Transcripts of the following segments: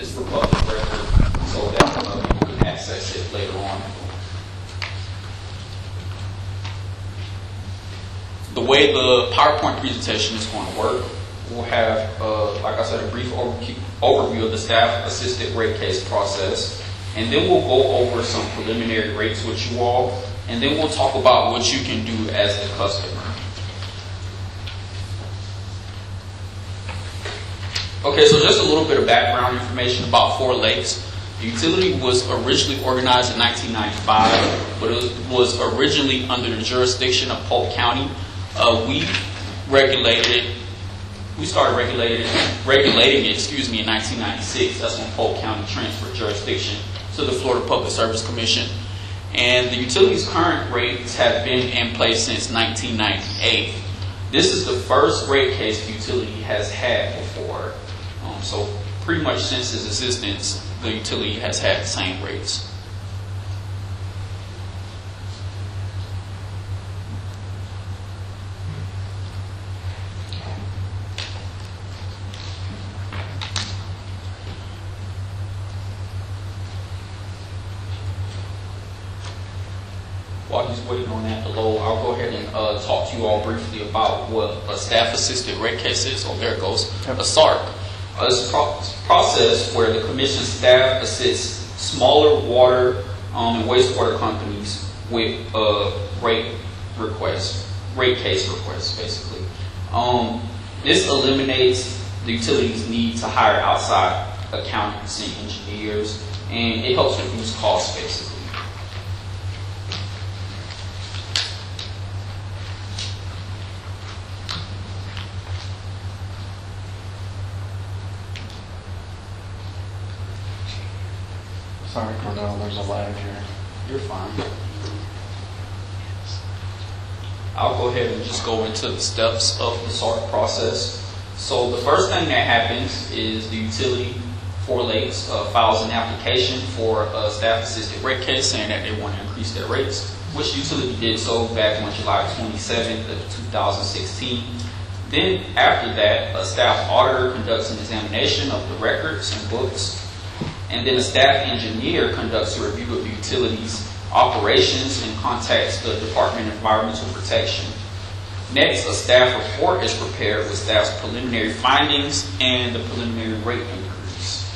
It's for public record so that people can access it later on. The way the PowerPoint presentation is going to work, we'll have, like I said, a brief overview of the staff-assisted rate case process, and then we'll go over some preliminary rates with you all, and then we'll talk about what you can do as the customer. Okay, so just a little bit of background information about Four Lakes. The utility was originally organized in 1995, but it was originally under the jurisdiction of Polk County. We started regulating it, in 1996. That's when Polk County transferred jurisdiction to the Florida Public Service Commission. And the utility's current rates have been in place since 1998. This is the first rate case the utility has had before. So pretty much since its existence, the utility has had the same rates. While he's waiting on that to load, I'll go ahead and talk to you all briefly about what a staff-assisted rate case is. Oh, there it goes. A SARC. It's a process where the commission staff assists smaller water and wastewater companies with rate case requests, basically. This eliminates the utility's need to hire outside accountants and engineers, and it helps reduce costs, basically. Sorry, Cordell, there's a lag here. You're fine. I'll go ahead and just go into the steps of the SARC process. So the first thing that happens is the utility, Four Lakes, files an application for a staff-assisted rate case saying that they want to increase their rates, which the utility did so back on July 27th of 2016. Then after that, a staff auditor conducts an examination of the records and books. And then a staff engineer conducts a review of the utility's operations and contacts the Department of Environmental Protection. Next, a staff report is prepared with staff's preliminary findings and the preliminary rate increase.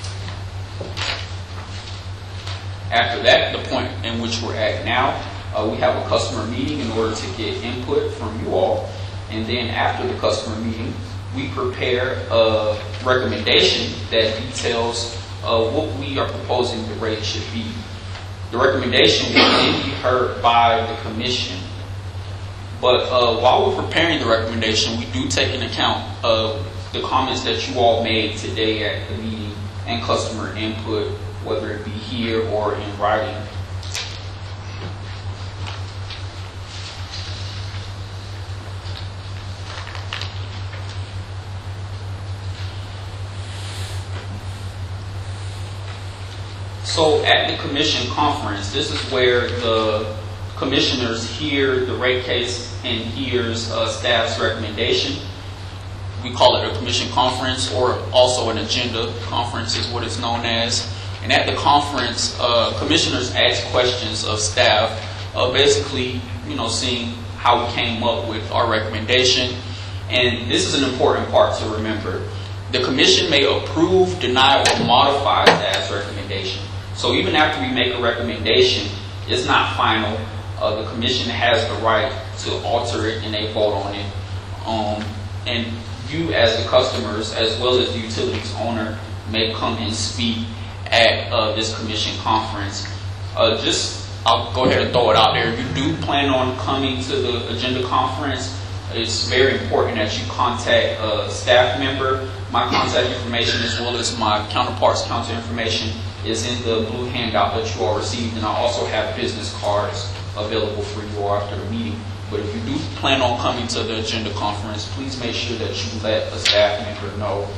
After that, the point in which we're at now, we have a customer meeting in order to get input from you all. And then after the customer meeting, we prepare a recommendation that details what we are proposing the rate should be. The recommendation will then be heard by the commission. But while we're preparing the recommendation, we do take into account the comments that you all made today at the meeting and customer input, whether it be here or in writing. So at the commission conference, this is where the commissioners hear the rate case and hears staff's recommendation. We call it a commission conference, or also an agenda conference is what it's known as. And at the conference, commissioners ask questions of staff, basically, seeing how we came up with our recommendation. And this is an important part to remember. The commission may approve, deny, or modify staff's recommendation. So even after we make a recommendation, it's not final. The commission has the right to alter it and they vote on it. And you as the customers, as well as the utility's owner, may come and speak at this commission conference. I'll go ahead and throw it out there. If you do plan on coming to the agenda conference, it's very important that you contact a staff member. My contact information, as well as my counterpart's contact information, is in the blue handout that you all received, and I also have business cards available for you all after the meeting. But if you do plan on coming to the agenda conference, please make sure that you let a staff member know.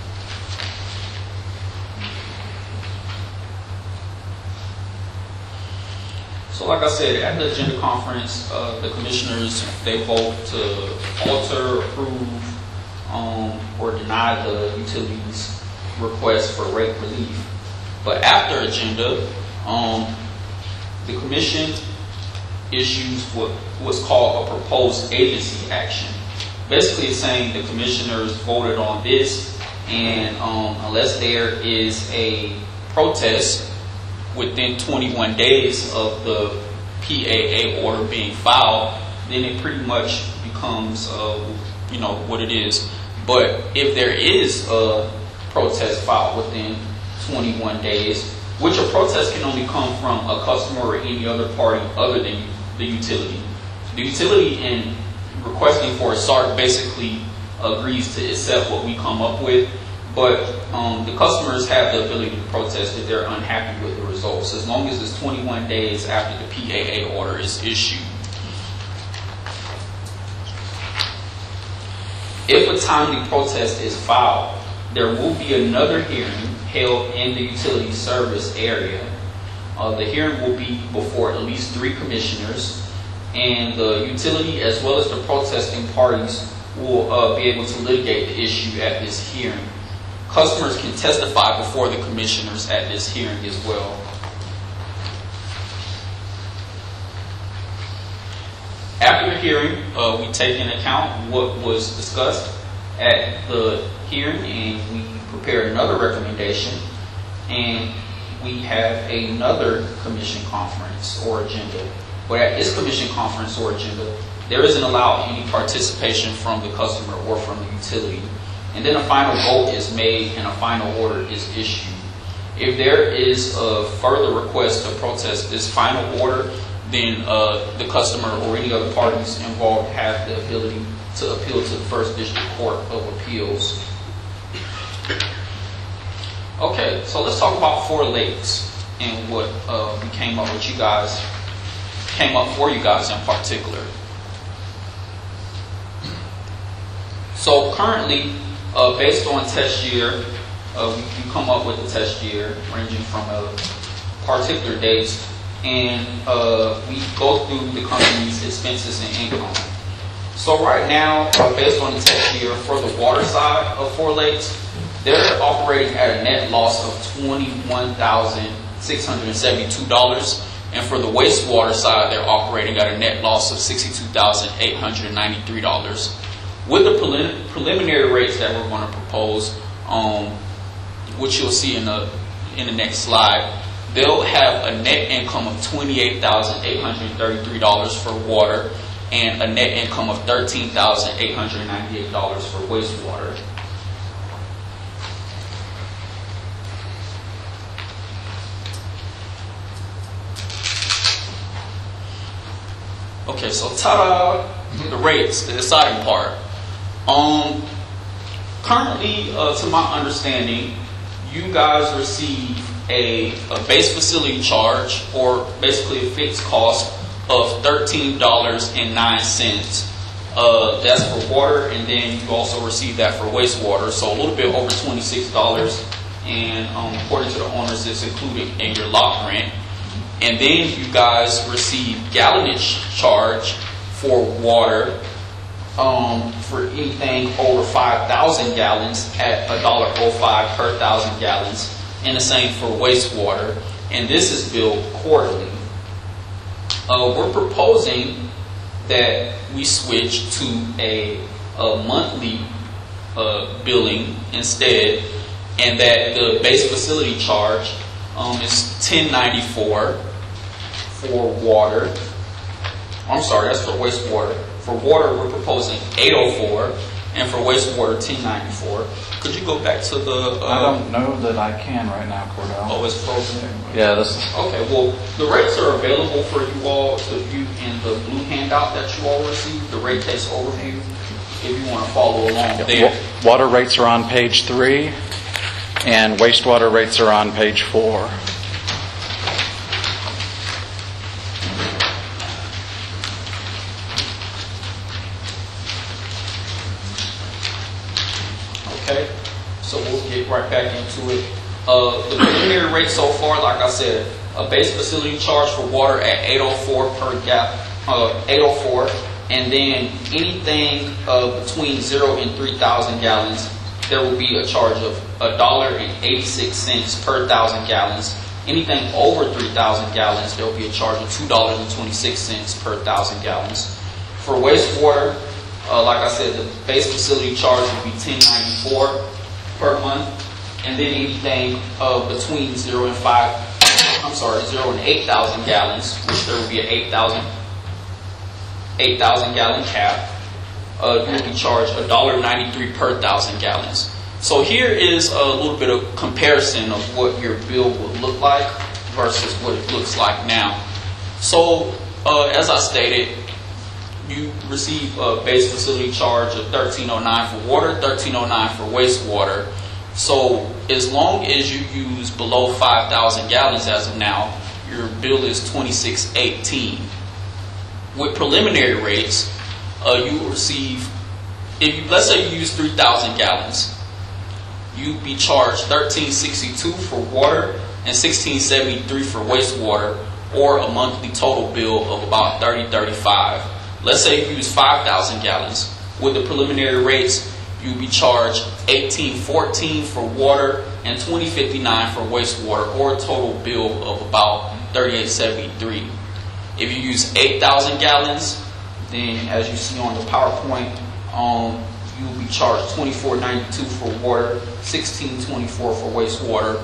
So like I said, at the agenda conference, the commissioners, they vote to alter, approve, or deny the utility's request for rate relief. But after agenda, the commission issues what's called a proposed agency action. Basically, it's saying the commissioners voted on this, and unless there is a protest within 21 days of the PAA order being filed, then it pretty much becomes, what it is. But if there is a protest filed within 21 days, which a protest can only come from a customer or any other party other than the utility. The utility, in requesting for a SART, basically agrees to accept what we come up with, but the customers have the ability to protest if they're unhappy with the results, as long as it's 21 days after the PAA order is issued. If a timely protest is filed, there will be another hearing held in the utility service area. The hearing will be before at least 3 commissioners, and the utility as well as the protesting parties will be able to litigate the issue at this hearing. Customers can testify before the commissioners at this hearing as well. After the hearing, we take into account what was discussed at the hearing, and we prepare another recommendation, and we have another commission conference or agenda. But at this commission conference or agenda, there isn't allowed any participation from the customer or from the utility. And then a final vote is made and a final order is issued. If there is a further request to protest this final order, then the customer or any other parties involved have the ability to appeal to the First District Court of Appeals. Okay, so let's talk about Four Lakes and what we came up for you guys in particular. So currently, based on test year, you come up with a test year ranging from a particular dates, and we go through the company's expenses and income. So right now, based on the test year for the water side of Four Lakes, they're operating at a net loss of $21,672. And for the wastewater side, they're operating at a net loss of $62,893. With the preliminary rates that we're going to propose, which you'll see in the next slide, they'll have a net income of $28,833 for water and a net income of $13,898 for wastewater. Okay, so ta-da, the rates, the deciding part. Currently, to my understanding, you guys receive a base facility charge, or basically a fixed cost of $13.09. That's for water, and then you also receive that for wastewater, so a little bit over $26. And according to the owners, it's included in your lot rent. And then you guys receive gallonage charge for water for anything over 5,000 gallons at $1.05 per 1,000 gallons, and the same for wastewater. And this is billed quarterly. We're proposing that we switch to a monthly billing instead, and that the base facility charge is $10.94 for water. I'm sorry, that's for wastewater. For water, we're proposing $8.04, and for wastewater, $10.94. Could you go back to the? I don't know that I can right now, Cordell. Oh, it's frozen. Yeah, this is. Okay, well, the rates are available for you all to view in the blue handout that you all received, the rate case overview, if you want to follow along there. Water rates are on page 3, and wastewater rates are on page 4. Okay, so we'll get right back into it. The preliminary rate so far, like I said, a base facility charge for water at $8.04 per gallon, $8.04, and then anything between 0 and 3,000 gallons there will be a charge of $1.86 per 1,000 gallons. Anything over 3,000 gallons, there will be a charge of $2.26 per 1,000 gallons. For wastewater, like I said, the base facility charge will be $10.94 per month, and then anything between 0 and 8,000 gallons, which there will be an 8,000 gallon cap. You will be charged $1.93 per 1,000 gallons. So here is a little bit of comparison of what your bill would look like versus what it looks like now. So as I stated, you receive a base facility charge of $13.09 for water, $13.09 for wastewater. So as long as you use below 5,000 gallons as of now, your bill is $26.18. With preliminary rates, you will receive, let's say you use 3,000 gallons, you'd be charged $13.62 for water and $16.73 for wastewater, or a monthly total bill of about $30.35. Let's say you use 5,000 gallons. With the preliminary rates, you'll be charged $18.14 for water and $20.59 for wastewater, or a total bill of about $38.73. If you use 8,000 gallons, then as you see on the PowerPoint, you'll be charged $24.92 for water, $16.24 for wastewater,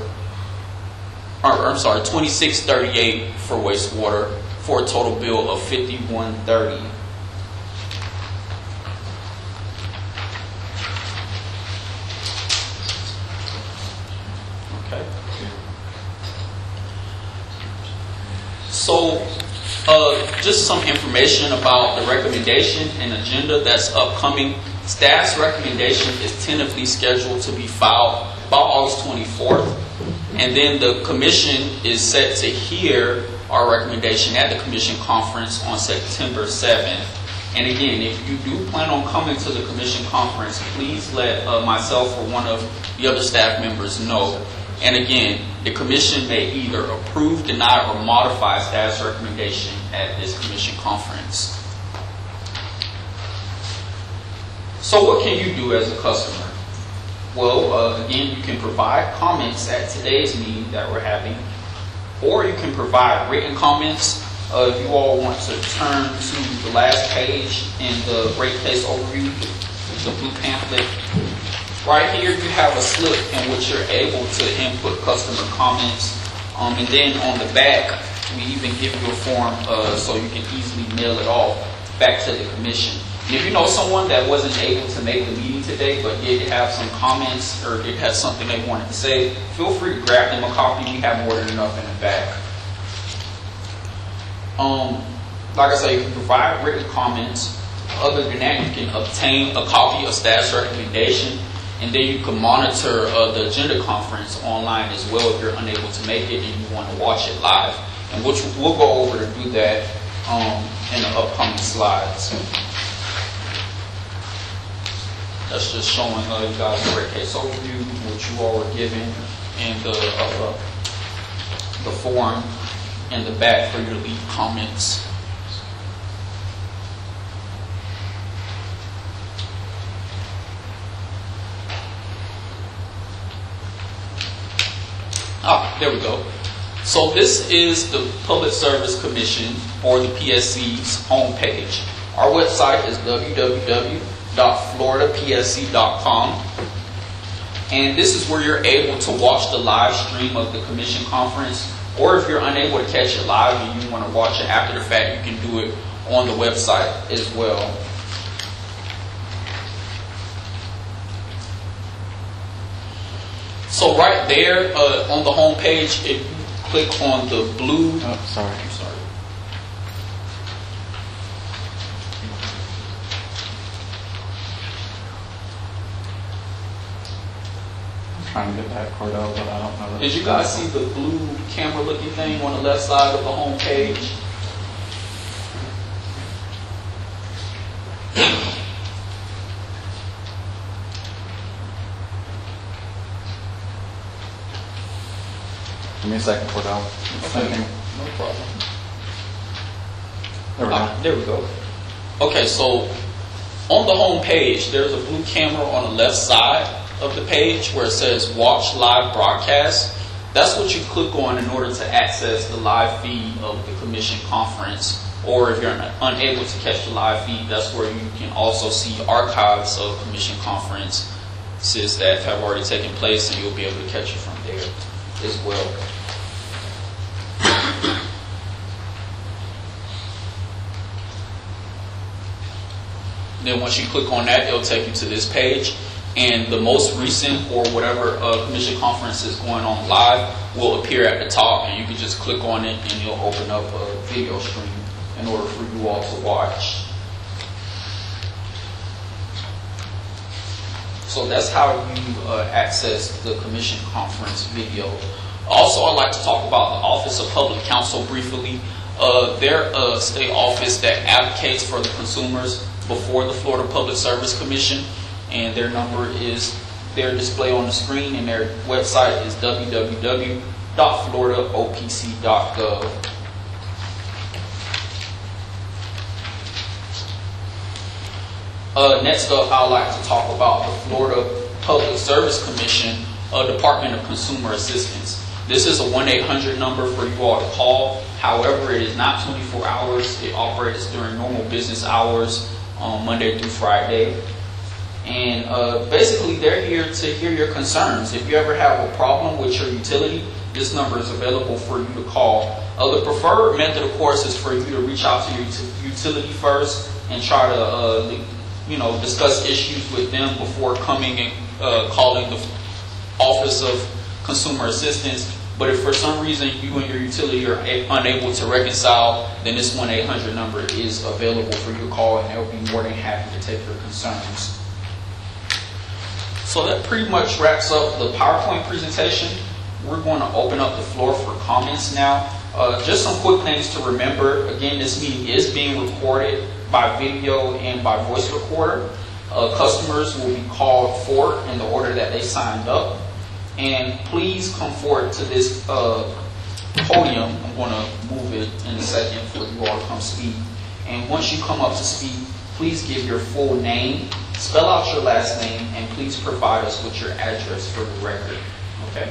$26.38 for wastewater, for a total bill of $51.30. Okay. So, just some information about the recommendation and agenda that's upcoming. Staff's recommendation is tentatively scheduled to be filed about August 24th. And then the commission is set to hear our recommendation at the commission conference on September 7th. And again, if you do plan on coming to the commission conference, please let myself or one of the other staff members know. And again, the commission may either approve, deny, or modify staff's recommendation at this commission conference. So what can you do as a customer? Well, again, you can provide comments at today's meeting that we're having, or you can provide written comments. If you all want to turn to the last page in the rate case overview, the blue pamphlet, right here you have a slip in which you're able to input customer comments. And then on the back, we even give you a form so you can easily mail it off back to the commission. And if you know someone that wasn't able to make the meeting today but did have some comments or did have something they wanted to say, feel free to grab them a copy. We have more than enough in the back. Like I said, you can provide written comments. Other than that, you can obtain a copy of staff's recommendation, and then you can monitor the agenda conference online as well if you're unable to make it and you want to watch it live. And which we'll go over to do that in the upcoming slides. That's just showing you guys the rate case overview, which you all were given, and the form in the back for your lead comments. There we go. So this is the Public Service Commission, or the PSC's homepage. Our website is www.floridapsc.com. And this is where you're able to watch the live stream of the commission conference. Or if you're unable to catch it live and you want to watch it after the fact, you can do it on the website as well. So right there on the home page, if you click on the blue... Oh, sorry. I'm sorry. I'm trying to get that Cordell, but I don't know. Did you guys see the blue camera-looking thing on the left side of the home page? Give me a second, Cordell. Okay, no problem. There we go. There we go. Okay, so on the home page, there's a blue camera on the left side of the page where it says Watch Live Broadcast. That's what you click on in order to access the live feed of the commission conference. Or if you're unable to catch the live feed, that's where you can also see archives of commission conferences that have already taken place, and you'll be able to catch it from there as well. Then once you click on that, it'll take you to this page, and the most recent or whatever commission conference is going on live will appear at the top, and you can just click on it and it'll open up a video stream in order for you all to watch. So that's how you access the commission conference video. Also, I'd like to talk about the Office of Public Counsel briefly. They're a state office that advocates for the consumers before the Florida Public Service Commission, and their number is their display on the screen, and their website is www.floridaopc.gov. Next up, I'd like to talk about the Florida Public Service Commission, Department of Consumer Assistance. This is a 1-800 number for you all to call. However, it is not 24 hours. It operates during normal business hours on Monday through Friday. And basically, they're here to hear your concerns. If you ever have a problem with your utility, this number is available for you to call. The preferred method, of course, is for you to reach out to your utility first and try to discuss issues with them before coming and calling the Office of Consumer Assistance. But if for some reason you and your utility are unable to reconcile, then this 1-800 number is available for you to call, and they'll be more than happy to take your concerns. So that pretty much wraps up the PowerPoint presentation. We're going to open up the floor for comments now. Just some quick things to remember. Again, this meeting is being recorded by video and by voice recorder. Customers will be called forward in the order that they signed up. And please come forward to this podium. I'm going to move it in a second for you all to come speak. And once you come up to speak, please give your full name, spell out your last name, and please provide us with your address for the record. Okay?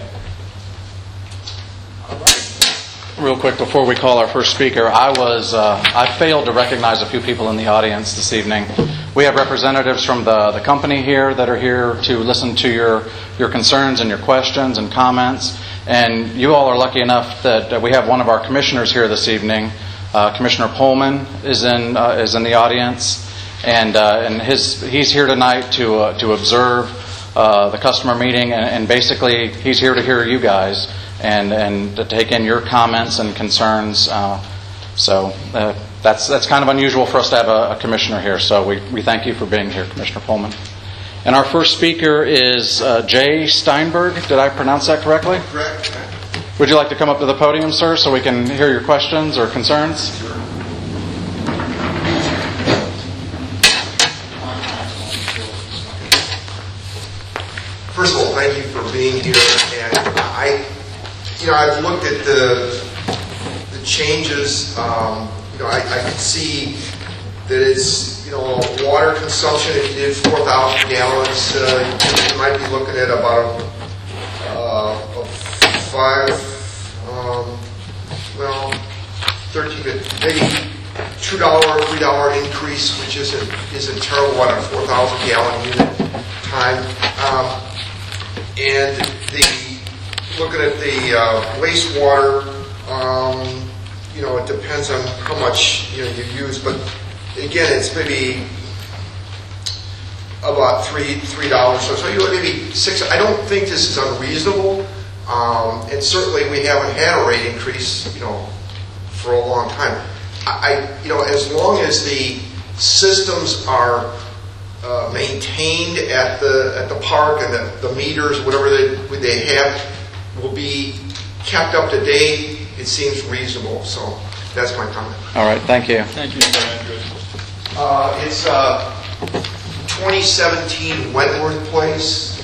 All right. Real quick, before we call our first speaker, I failed to recognize a few people in the audience this evening. We have representatives from the company here that are here to listen to your concerns and your questions and comments. And you all are lucky enough that we have one of our commissioners here this evening. Commissioner Pullman is in the audience, and he's here tonight to observe the customer meeting, and basically he's here to hear you guys and to take in your comments and concerns. So that's kind of unusual for us to have a commissioner here. So we thank you for being here, Commissioner Pullman. And our first speaker is Jay Steinberg. Did I pronounce that correctly? Correct. Would you like to come up to the podium, sir, so we can hear your questions or concerns? Sure. First of all, thank you for being here. And I've looked at the changes. I can see that it's water consumption. If you did 4,000 gallons, you might be looking at about $13 to maybe $2 or $3 increase, which isn't terrible on a 4,000 gallon unit time. And looking at the wastewater, it depends on how much you use, but again, it's maybe about $3 or so. So maybe $6. I don't think this is unreasonable, and certainly we haven't had a rate increase, for a long time. As long as the systems are maintained at the park, and the meters, whatever they have, will be kept up to date, it seems reasonable. So that's my comment. All right, thank you. Thank you. It's 2017 Wentworth Place.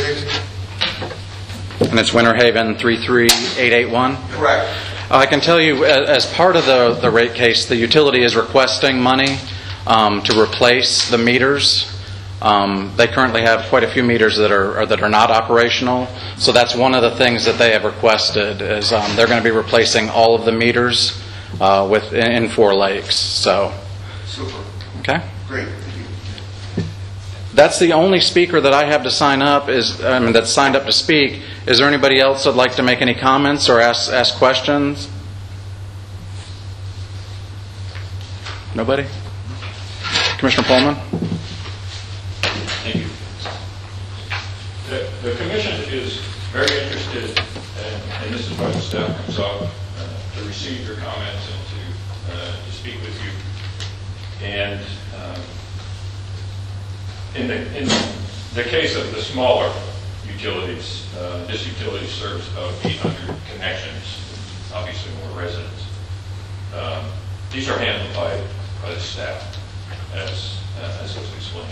And it's Winter Haven 33881? Correct. I can tell you, as part of the rate case, the utility is requesting money to replace the meters They currently have quite a few meters that are not operational. So that's one of the things that they have requested is they're going to be replacing all of the meters in 4 lakes. So, Super. okay. Great. That's the only speaker that I have to sign up. That's signed up to speak. Is there anybody else that'd like to make any comments or ask questions? Nobody? Commissioner Pullman? Thank you. The commission is very interested, and this is why the staff comes out to receive your comments and to speak with you. And in the case of the smaller utilities, this utility serves about 800 connections, obviously more residents. These are handled by the staff, as was explained.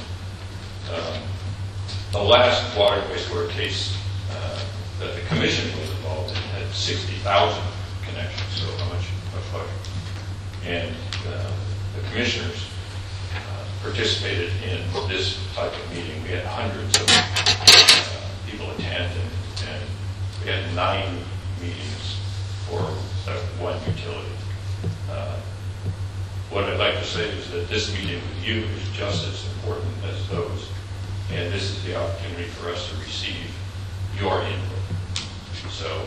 The last water wastewater case that the commission was involved in had 60,000 connections, so much larger. And the commissioners participated in this type of meeting. We had hundreds of people attend, and we had 9 meetings for one utility. What I'd like to say is that this meeting with you is just as important as those, and this is the opportunity for us to receive your input. So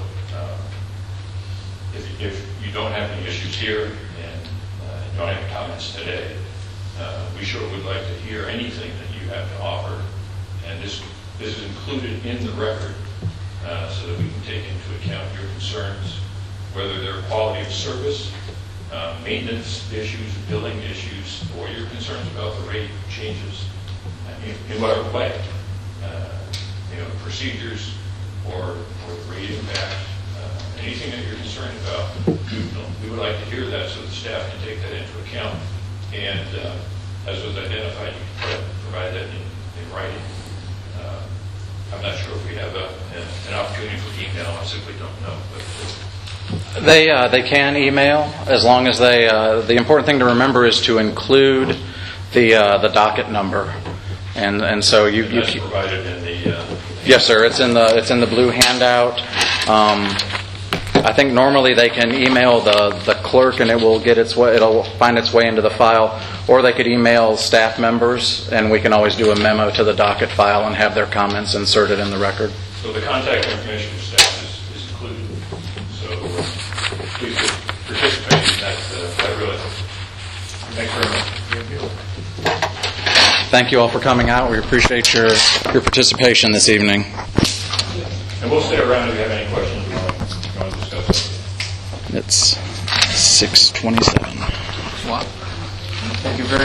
if you don't have any issues here and you don't have any comments today, we sure would like to hear anything that you have to offer, and this is included in the record so that we can take into account your concerns, whether they're quality of service, maintenance issues, billing issues, or your concerns about the rate changes in whatever way, procedures or the rate impact, anything that you're concerned about. We would like to hear that so the staff can take that into account. And as was identified, you can provide that in writing. I'm not sure if we have an opportunity for email. I simply don't know. But They can email as long as they. The important thing to remember is to include the docket number, and so you that's provided in the. Yes, sir. It's in the blue handout. I think normally they can email the clerk and it will get it'll find its way into the file, or they could email staff members and we can always do a memo to the docket file and have their comments inserted in the record. So the contact information for staff is included. So please participate in that really. Thanks very much. Thank you all for coming out. We appreciate your participation this evening. And we'll stay around if you have any questions you want to discuss. It's 6:27. Thank you very